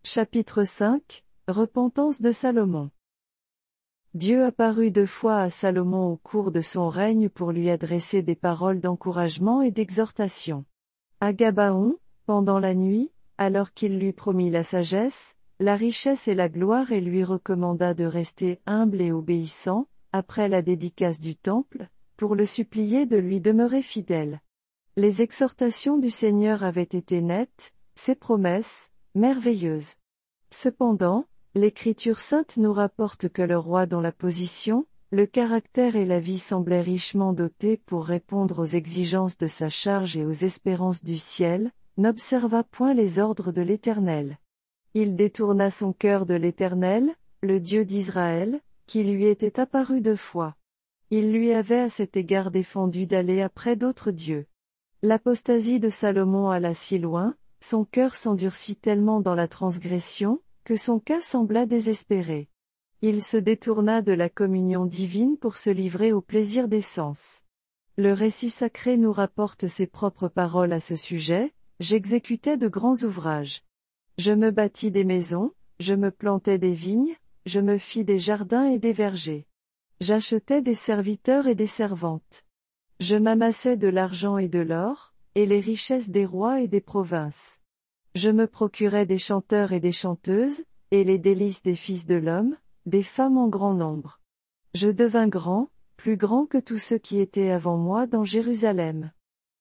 Chapitre 5, Repentance de Salomon. Dieu apparut 2 fois à Salomon au cours de son règne pour lui adresser des paroles d'encouragement et d'exhortation. À Gabaon, pendant la nuit, alors qu'il lui promit la sagesse, la richesse et la gloire et lui recommanda de rester humble et obéissant, après la dédicace du temple, pour le supplier de lui demeurer fidèle. Les exhortations du Seigneur avaient été nettes, ses promesses, merveilleuses. Cependant, l'Écriture sainte nous rapporte que le roi dont la position, le caractère et la vie semblaient richement dotés pour répondre aux exigences de sa charge et aux espérances du ciel, n'observa point les ordres de l'Éternel. Il détourna son cœur de l'Éternel, le Dieu d'Israël, qui lui était apparu 2 fois. Il lui avait à cet égard défendu d'aller après d'autres dieux. L'apostasie de Salomon alla si loin, son cœur s'endurcit tellement dans la transgression, que son cas sembla désespéré. Il se détourna de la communion divine pour se livrer au plaisir des sens. Le récit sacré nous rapporte ses propres paroles à ce sujet: « J'exécutais de grands ouvrages. Je me bâtis des maisons, je me plantai des vignes, je me fis des jardins et des vergers. J'achetais des serviteurs et des servantes. Je m'amassai de l'argent et de l'or, et les richesses des rois et des provinces. Je me procurai des chanteurs et des chanteuses, et les délices des fils de l'homme, des femmes en grand nombre. Je devins grand, plus grand que tous ceux qui étaient avant moi dans Jérusalem.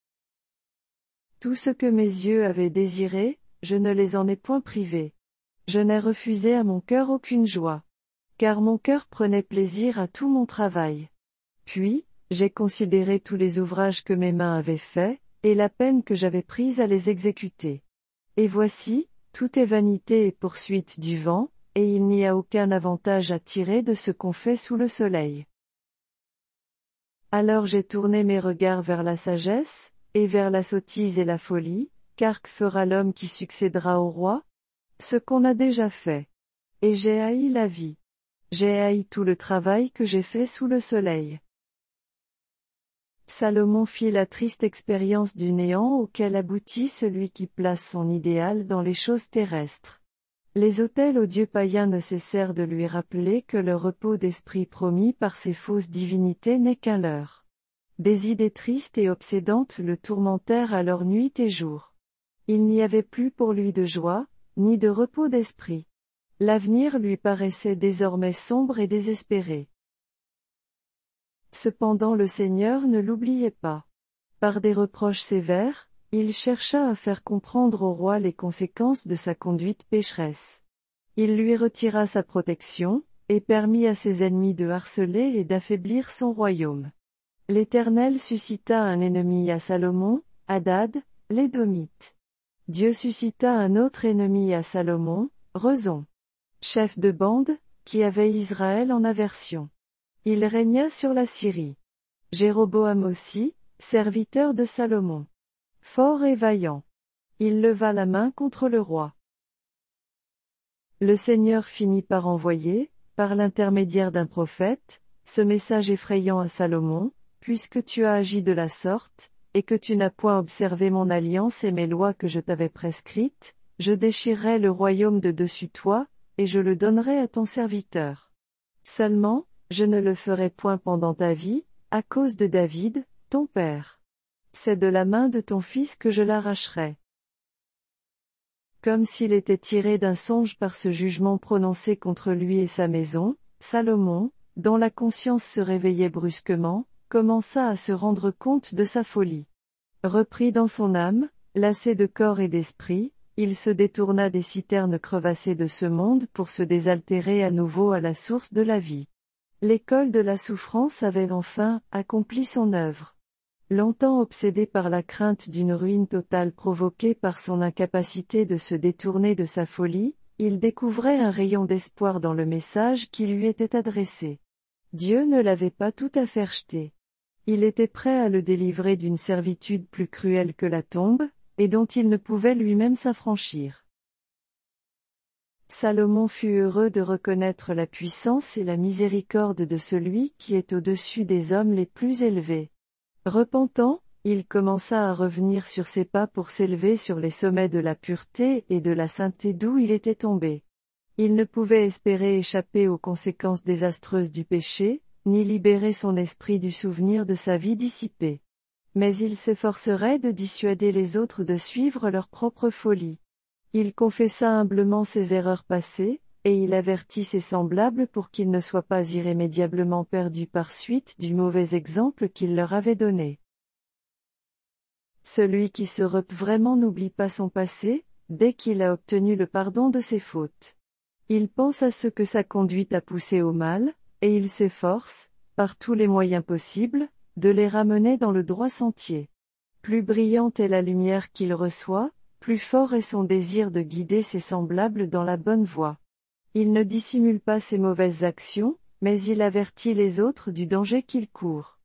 Tout ce que mes yeux avaient désiré, je ne les en ai point privés. Je n'ai refusé à mon cœur aucune joie. Car mon cœur prenait plaisir à tout mon travail. Puis, j'ai considéré tous les ouvrages que mes mains avaient faits, et la peine que j'avais prise à les exécuter. Et voici, tout est vanité et poursuite du vent, et il n'y a aucun avantage à tirer de ce qu'on fait sous le soleil. Alors j'ai tourné mes regards vers la sagesse, et vers la sottise et la folie, car que fera l'homme qui succédera au roi? Ce qu'on a déjà fait. Et j'ai haï la vie. J'ai haï tout le travail que j'ai fait sous le soleil. Salomon fit la triste expérience du néant auquel aboutit celui qui place son idéal dans les choses terrestres. Les autels aux dieux païens ne cessèrent de lui rappeler que le repos d'esprit promis par ces fausses divinités n'est qu'un leurre. Des idées tristes et obsédantes le tourmentèrent alors nuit et jour. Il n'y avait plus pour lui de joie, ni de repos d'esprit. L'avenir lui paraissait désormais sombre et désespéré. Cependant le Seigneur ne l'oubliait pas. Par des reproches sévères, il chercha à faire comprendre au roi les conséquences de sa conduite pécheresse. Il lui retira sa protection, et permit à ses ennemis de harceler et d'affaiblir son royaume. L'Éternel suscita un ennemi à Salomon, Hadad, l'Édomite. Dieu suscita un autre ennemi à Salomon, Rezon, chef de bande, qui avait Israël en aversion. Il régna sur la Syrie. Jéroboam aussi, serviteur de Salomon. Fort et vaillant. Il leva la main contre le roi. Le Seigneur finit par envoyer, par l'intermédiaire d'un prophète, ce message effrayant à Salomon: puisque tu as agi de la sorte, et que tu n'as point observé mon alliance et mes lois que je t'avais prescrites, je déchirerai le royaume de dessus toi, et je le donnerai à ton serviteur. Seulement, je ne le ferai point pendant ta vie, à cause de David, ton père. C'est de la main de ton fils que je l'arracherai. Comme s'il était tiré d'un songe par ce jugement prononcé contre lui et sa maison, Salomon, dont la conscience se réveillait brusquement, commença à se rendre compte de sa folie. Repris dans son âme, lassé de corps et d'esprit, il se détourna des citernes crevassées de ce monde pour se désaltérer à nouveau à la source de la vie. L'école de la souffrance avait enfin accompli son œuvre. Longtemps obsédé par la crainte d'une ruine totale provoquée par son incapacité de se détourner de sa folie, il découvrait un rayon d'espoir dans le message qui lui était adressé. Dieu ne l'avait pas tout à fait rejeté. Il était prêt à le délivrer d'une servitude plus cruelle que la tombe, et dont il ne pouvait lui-même s'affranchir. Salomon fut heureux de reconnaître la puissance et la miséricorde de celui qui est au-dessus des hommes les plus élevés. Repentant, Il commença à revenir sur ses pas pour s'élever sur les sommets de la pureté et de la sainteté d'où il était tombé. Il ne pouvait espérer échapper aux conséquences désastreuses du péché, ni libérer son esprit du souvenir de sa vie dissipée. Mais il s'efforcerait de dissuader les autres de suivre leur propre folie. Il confessa humblement ses erreurs passées, et il avertit ses semblables pour qu'ils ne soient pas irrémédiablement perdus par suite du mauvais exemple qu'il leur avait donné. Celui qui se repent vraiment n'oublie pas son passé, dès qu'il a obtenu le pardon de ses fautes. Il pense à ce que sa conduite a poussé au mal, et il s'efforce, par tous les moyens possibles, de les ramener dans le droit sentier. Plus brillante est la lumière qu'il reçoit, plus fort est son désir de guider ses semblables dans la bonne voie. Il ne dissimule pas ses mauvaises actions, mais il avertit les autres du danger qu'ils courent.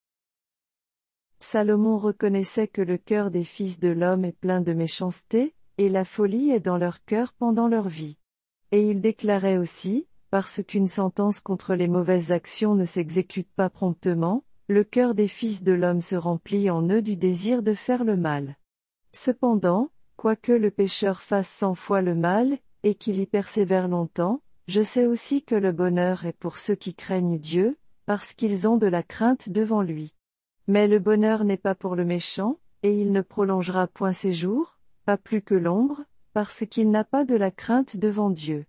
Salomon reconnaissait que le cœur des fils de l'homme est plein de méchanceté, et la folie est dans leur cœur pendant leur vie. Et il déclarait aussi, parce qu'une sentence contre les mauvaises actions ne s'exécute pas promptement, le cœur des fils de l'homme se remplit en eux du désir de faire le mal. Cependant, quoique le pécheur fasse 100 fois le mal, et qu'il y persévère longtemps, je sais aussi que le bonheur est pour ceux qui craignent Dieu, parce qu'ils ont de la crainte devant lui. Mais le bonheur n'est pas pour le méchant, et il ne prolongera point ses jours, pas plus que l'ombre, parce qu'il n'a pas de la crainte devant Dieu.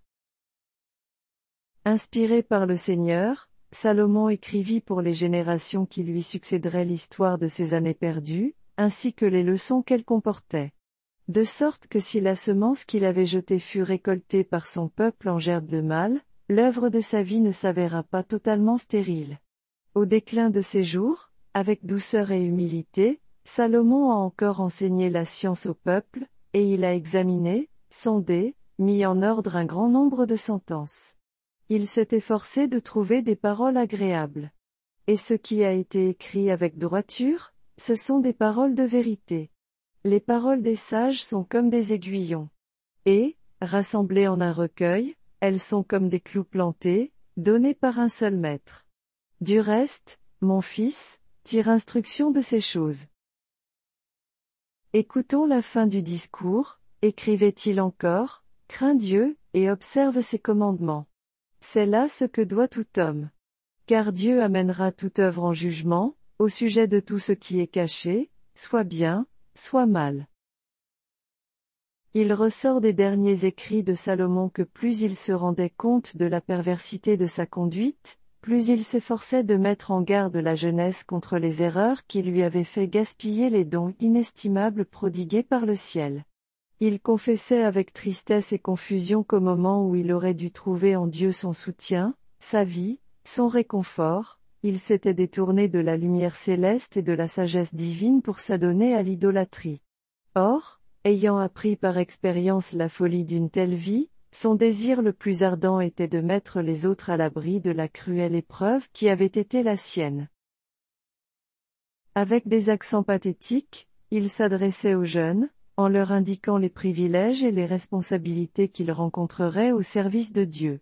Inspiré par le Seigneur, Salomon écrivit pour les générations qui lui succéderaient l'histoire de ses années perdues, ainsi que les leçons qu'elles comportaient. De sorte que si la semence qu'il avait jetée fut récoltée par son peuple en gerbe de mal, l'œuvre de sa vie ne s'avéra pas totalement stérile. Au déclin de ses jours, avec douceur et humilité, Salomon a encore enseigné la science au peuple, et il a examiné, sondé, mis en ordre un grand nombre de sentences. Il s'est efforcé de trouver des paroles agréables. Et ce qui a été écrit avec droiture, ce sont des paroles de vérité. Les paroles des sages sont comme des aiguillons. Et, rassemblées en un recueil, elles sont comme des clous plantés, donnés par un seul maître. Du reste, mon fils, tire instruction de ces choses. Écoutons la fin du discours, écrivait-il encore, crains Dieu, et observe ses commandements. C'est là ce que doit tout homme. Car Dieu amènera toute œuvre en jugement, au sujet de tout ce qui est caché, soit bien, soit mal. Il ressort des derniers écrits de Salomon que plus il se rendait compte de la perversité de sa conduite, plus il s'efforçait de mettre en garde la jeunesse contre les erreurs qui lui avaient fait gaspiller les dons inestimables prodigués par le ciel. Il confessait avec tristesse et confusion qu'au moment où il aurait dû trouver en Dieu son soutien, sa vie, son réconfort, il s'était détourné de la lumière céleste et de la sagesse divine pour s'adonner à l'idolâtrie. Or, ayant appris par expérience la folie d'une telle vie, son désir le plus ardent était de mettre les autres à l'abri de la cruelle épreuve qui avait été la sienne. Avec des accents pathétiques, il s'adressait aux jeunes, en leur indiquant les privilèges et les responsabilités qu'ils rencontreraient au service de Dieu.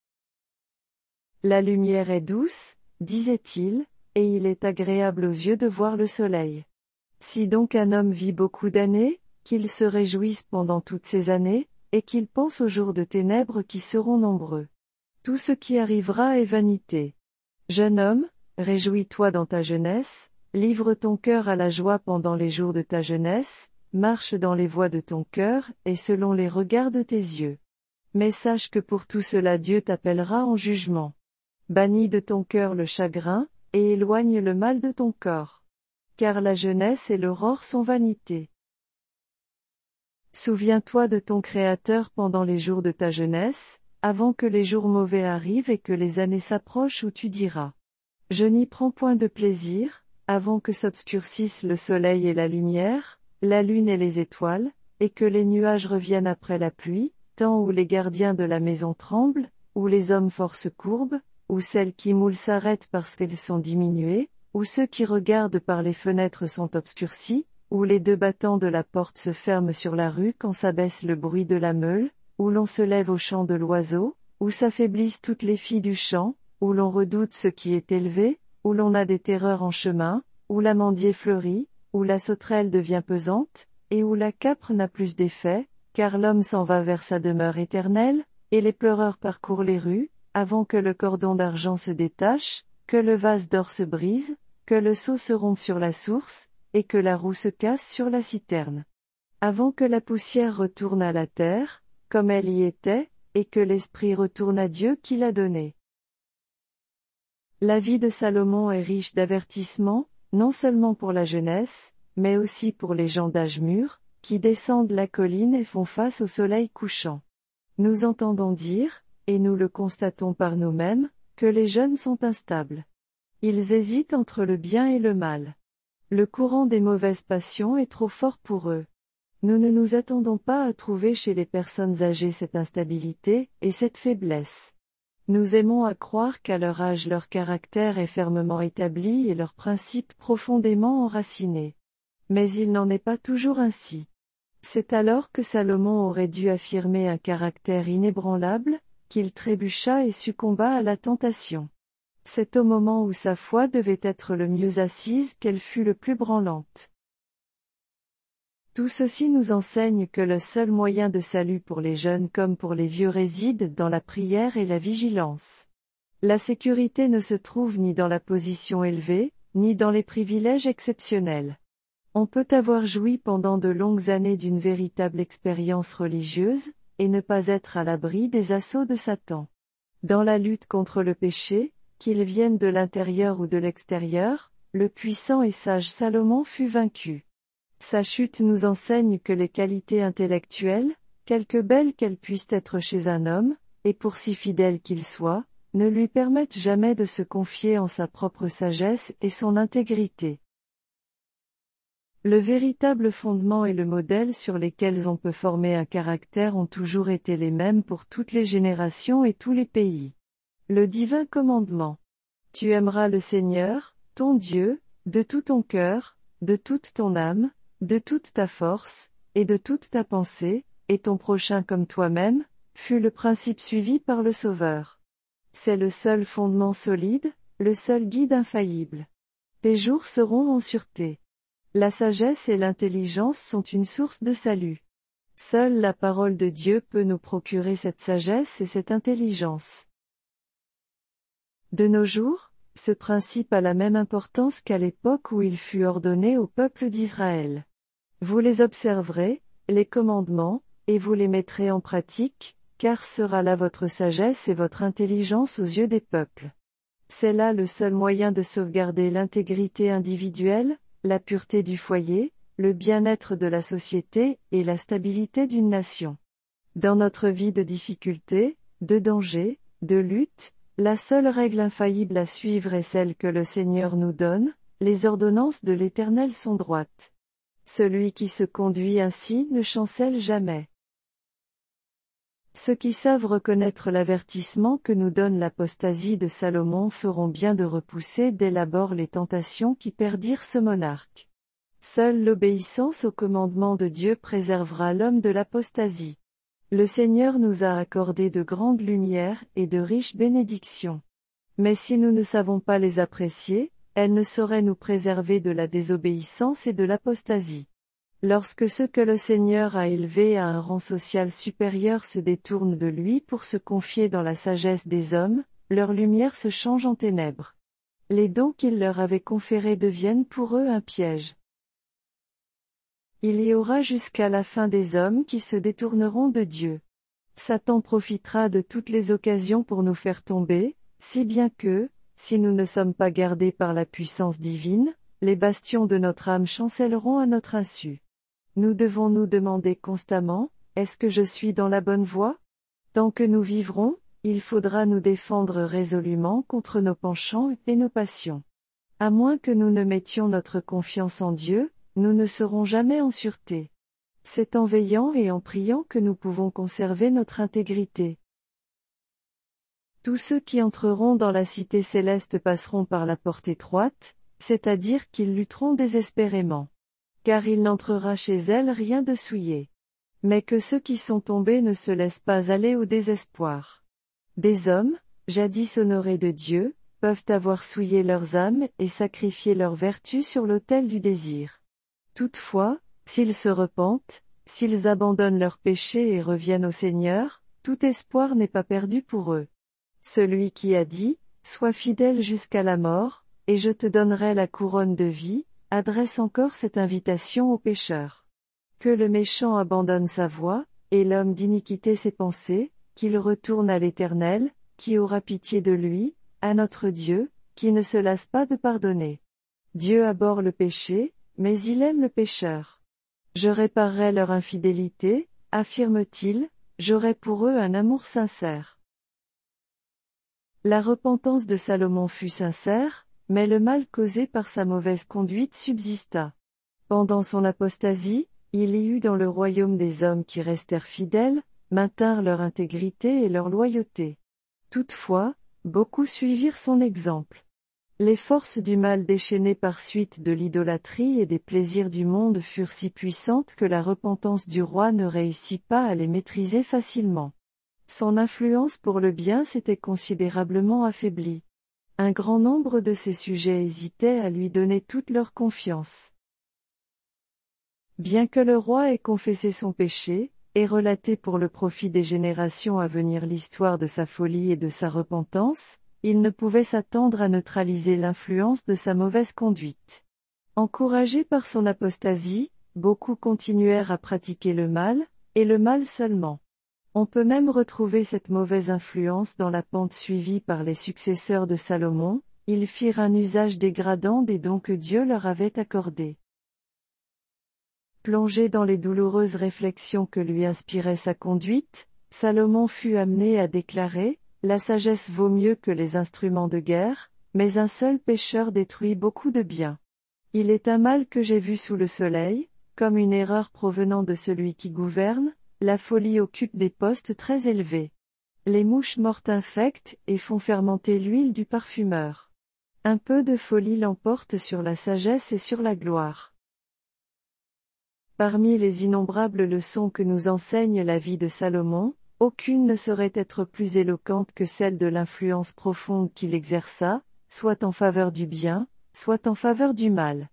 La lumière est douce, disait-il, et il est agréable aux yeux de voir le soleil. Si donc un homme vit beaucoup d'années, qu'il se réjouisse pendant toutes ces années, et qu'il pense aux jours de ténèbres qui seront nombreux. Tout ce qui arrivera est vanité. Jeune homme, réjouis-toi dans ta jeunesse, livre ton cœur à la joie pendant les jours de ta jeunesse, marche dans les voies de ton cœur, et selon les regards de tes yeux. Mais sache que pour tout cela Dieu t'appellera en jugement. Bannis de ton cœur le chagrin, et éloigne le mal de ton corps. Car la jeunesse et l'aurore sont vanité. Souviens-toi de ton Créateur pendant les jours de ta jeunesse, avant que les jours mauvais arrivent et que les années s'approchent où tu diras. Je n'y prends point de plaisir, avant que s'obscurcissent le soleil et la lumière, la lune et les étoiles, et que les nuages reviennent après la pluie, temps où les gardiens de la maison tremblent, où les hommes forts se courbent, où celles qui moulent s'arrêtent parce qu'elles sont diminuées, où ceux qui regardent par les fenêtres sont obscurcis, où les deux battants de la porte se ferment sur la rue quand s'abaisse le bruit de la meule, où l'on se lève au chant de l'oiseau, où s'affaiblissent toutes les filles du champ, où l'on redoute ce qui est élevé, où l'on a des terreurs en chemin, où l'amandier fleurit, où la sauterelle devient pesante, et où la capre n'a plus d'effet, car l'homme s'en va vers sa demeure éternelle, et les pleureurs parcourent les rues, avant que le cordon d'argent se détache, que le vase d'or se brise, que le seau se rompe sur la source, et que la roue se casse sur la citerne. Avant que la poussière retourne à la terre, comme elle y était, et que l'esprit retourne à Dieu qui l'a donné. La vie de Salomon est riche d'avertissements, non seulement pour la jeunesse, mais aussi pour les gens d'âge mûr, qui descendent la colline et font face au soleil couchant. Nous entendons dire, et nous le constatons par nous-mêmes, que les jeunes sont instables. Ils hésitent entre le bien et le mal. Le courant des mauvaises passions est trop fort pour eux. Nous ne nous attendons pas à trouver chez les personnes âgées cette instabilité et cette faiblesse. Nous aimons à croire qu'à leur âge leur caractère est fermement établi et leurs principes profondément enracinés. Mais il n'en est pas toujours ainsi. C'est alors que Salomon aurait dû affirmer un caractère inébranlable, qu'il trébucha et succomba à la tentation. C'est au moment où sa foi devait être le mieux assise qu'elle fut le plus branlante. Tout ceci nous enseigne que le seul moyen de salut pour les jeunes comme pour les vieux réside dans la prière et la vigilance. La sécurité ne se trouve ni dans la position élevée, ni dans les privilèges exceptionnels. On peut avoir joui pendant de longues années d'une véritable expérience religieuse, et ne pas être à l'abri des assauts de Satan. Dans la lutte contre le péché, qu'il vienne de l'intérieur ou de l'extérieur, le puissant et sage Salomon fut vaincu. Sa chute nous enseigne que les qualités intellectuelles, quelque belles qu'elles puissent être chez un homme, et pour si fidèle qu'il soit, ne lui permettent jamais de se confier en sa propre sagesse et son intégrité. Le véritable fondement et le modèle sur lesquels on peut former un caractère ont toujours été les mêmes pour toutes les générations et tous les pays. Le divin commandement. Tu aimeras le Seigneur, ton Dieu, de tout ton cœur, de toute ton âme, de toute ta force, et de toute ta pensée, et ton prochain comme toi-même, fut le principe suivi par le Sauveur. C'est le seul fondement solide, le seul guide infaillible. Tes jours seront en sûreté. La sagesse et l'intelligence sont une source de salut. Seule la parole de Dieu peut nous procurer cette sagesse et cette intelligence. De nos jours, ce principe a la même importance qu'à l'époque où il fut ordonné au peuple d'Israël. Vous les observerez, les commandements, et vous les mettrez en pratique, car sera là votre sagesse et votre intelligence aux yeux des peuples. C'est là le seul moyen de sauvegarder l'intégrité individuelle, la pureté du foyer, le bien-être de la société et la stabilité d'une nation. Dans notre vie de difficulté, de danger, de lutte, la seule règle infaillible à suivre est celle que le Seigneur nous donne, les ordonnances de l'Éternel sont droites. Celui qui se conduit ainsi ne chancelle jamais. Ceux qui savent reconnaître l'avertissement que nous donne l'apostasie de Salomon feront bien de repousser dès l'abord les tentations qui perdirent ce monarque. Seule l'obéissance au commandement de Dieu préservera l'homme de l'apostasie. Le Seigneur nous a accordé de grandes lumières et de riches bénédictions. Mais si nous ne savons pas les apprécier, elles ne sauraient nous préserver de la désobéissance et de l'apostasie. Lorsque ceux que le Seigneur a élevés à un rang social supérieur se détournent de lui pour se confier dans la sagesse des hommes, leur lumière se change en ténèbres. Les dons qu'il leur avait conférés deviennent pour eux un piège. Il y aura jusqu'à la fin des hommes qui se détourneront de Dieu. Satan profitera de toutes les occasions pour nous faire tomber, si bien que, si nous ne sommes pas gardés par la puissance divine, les bastions de notre âme chancelleront à notre insu. Nous devons nous demander constamment, est-ce que je suis dans la bonne voie? Tant que nous vivrons, il faudra nous défendre résolument contre nos penchants et nos passions. À moins que nous ne mettions notre confiance en Dieu, nous ne serons jamais en sûreté. C'est en veillant et en priant que nous pouvons conserver notre intégrité. Tous ceux qui entreront dans la cité céleste passeront par la porte étroite, c'est-à-dire qu'ils lutteront désespérément. Car il n'entrera chez elle rien de souillé. Mais que ceux qui sont tombés ne se laissent pas aller au désespoir. Des hommes, jadis honorés de Dieu, peuvent avoir souillé leurs âmes et sacrifié leurs vertus sur l'autel du désir. Toutefois, s'ils se repentent, s'ils abandonnent leurs péchés et reviennent au Seigneur, tout espoir n'est pas perdu pour eux. Celui qui a dit, « Sois fidèle jusqu'à la mort, et je te donnerai la couronne de vie », adresse encore cette invitation aux pécheurs. Que le méchant abandonne sa voie, et l'homme d'iniquité ses pensées, qu'il retourne à l'Éternel, qui aura pitié de lui, à notre Dieu, qui ne se lasse pas de pardonner. Dieu abhorre le péché, mais il aime le pécheur. Je réparerai leur infidélité, affirme-t-il, j'aurai pour eux un amour sincère. La repentance de Salomon fut sincère, mais le mal causé par sa mauvaise conduite subsista. Pendant son apostasie, il y eut dans le royaume des hommes qui restèrent fidèles, maintinrent leur intégrité et leur loyauté. Toutefois, beaucoup suivirent son exemple. Les forces du mal déchaînées par suite de l'idolâtrie et des plaisirs du monde furent si puissantes que la repentance du roi ne réussit pas à les maîtriser facilement. Son influence pour le bien s'était considérablement affaiblie. Un grand nombre de ses sujets hésitaient à lui donner toute leur confiance. Bien que le roi ait confessé son péché, et relaté pour le profit des générations à venir l'histoire de sa folie et de sa repentance, il ne pouvait s'attendre à neutraliser l'influence de sa mauvaise conduite. Encouragés par son apostasie, beaucoup continuèrent à pratiquer le mal, et le mal seulement. On peut même retrouver cette mauvaise influence dans la pente suivie par les successeurs de Salomon, ils firent un usage dégradant des dons que Dieu leur avait accordés. Plongé dans les douloureuses réflexions que lui inspirait sa conduite, Salomon fut amené à déclarer, « La sagesse vaut mieux que les instruments de guerre, mais un seul pécheur détruit beaucoup de biens. Il est un mal que j'ai vu sous le soleil, comme une erreur provenant de celui qui gouverne, la folie occupe des postes très élevés. Les mouches mortes infectent et font fermenter l'huile du parfumeur. Un peu de folie l'emporte sur la sagesse et sur la gloire. » Parmi les innombrables leçons que nous enseigne la vie de Salomon, aucune ne saurait être plus éloquente que celle de l'influence profonde qu'il exerça, soit en faveur du bien, soit en faveur du mal.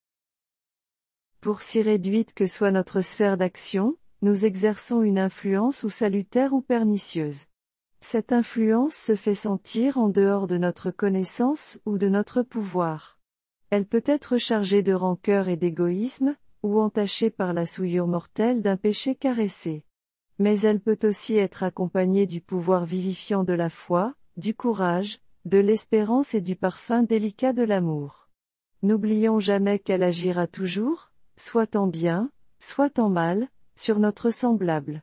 Pour si réduite que soit notre sphère d'action, nous exerçons une influence ou salutaire ou pernicieuse. Cette influence se fait sentir en dehors de notre connaissance ou de notre pouvoir. Elle peut être chargée de rancœur et d'égoïsme, ou entachée par la souillure mortelle d'un péché caressé. Mais elle peut aussi être accompagnée du pouvoir vivifiant de la foi, du courage, de l'espérance et du parfum délicat de l'amour. N'oublions jamais qu'elle agira toujours, soit en bien, soit en mal, sur notre semblable.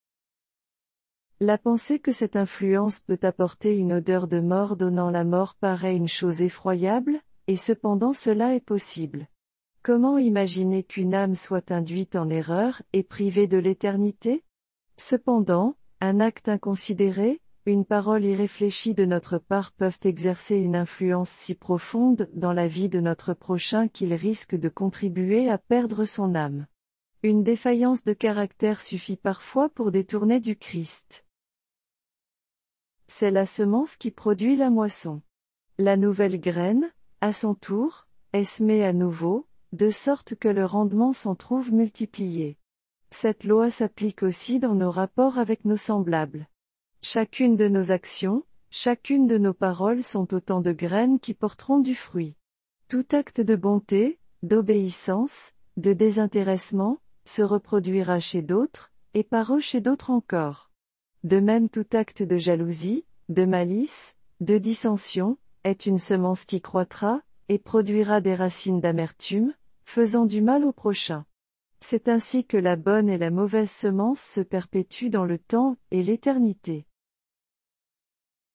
La pensée que cette influence peut apporter une odeur de mort donnant la mort paraît une chose effroyable, et cependant cela est possible. Comment imaginer qu'une âme soit induite en erreur et privée de l'éternité ? Cependant, un acte inconsidéré, une parole irréfléchie de notre part peuvent exercer une influence si profonde dans la vie de notre prochain qu'il risque de contribuer à perdre son âme. Une défaillance de caractère suffit parfois pour détourner du Christ. C'est la semence qui produit la moisson. La nouvelle graine, à son tour, est semée à nouveau, de sorte que le rendement s'en trouve multiplié. Cette loi s'applique aussi dans nos rapports avec nos semblables. Chacune de nos actions, chacune de nos paroles sont autant de graines qui porteront du fruit. Tout acte de bonté, d'obéissance, de désintéressement, se reproduira chez d'autres, et par eux chez d'autres encore. De même tout acte de jalousie, de malice, de dissension, est une semence qui croîtra, et produira des racines d'amertume, faisant du mal au prochain. C'est ainsi que la bonne et la mauvaise semence se perpétuent dans le temps et l'éternité.